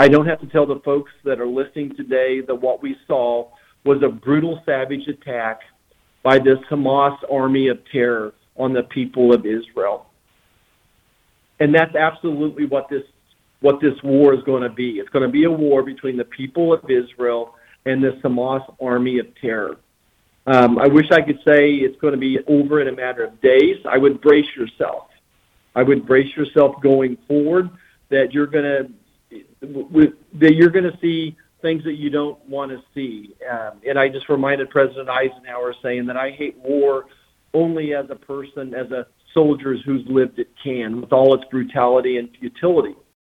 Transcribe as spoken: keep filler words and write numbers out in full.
I don't have to tell the folks that are listening today that what we saw was a brutal, savage attack by this Hamas army of terror on the people of Israel. And that's absolutely what this what this war is going to be. It's going to be a war between the people of Israel and this Hamas army of terror. Um, I wish I could say it's going to be over in a matter of days. I would brace yourself. I would brace yourself going forward that you're going to that you're going to see things that you don't want to see. Um, and I just reminded President Eisenhower saying that I hate war only as a person, as a soldier who's lived it can, with all its brutality and futility.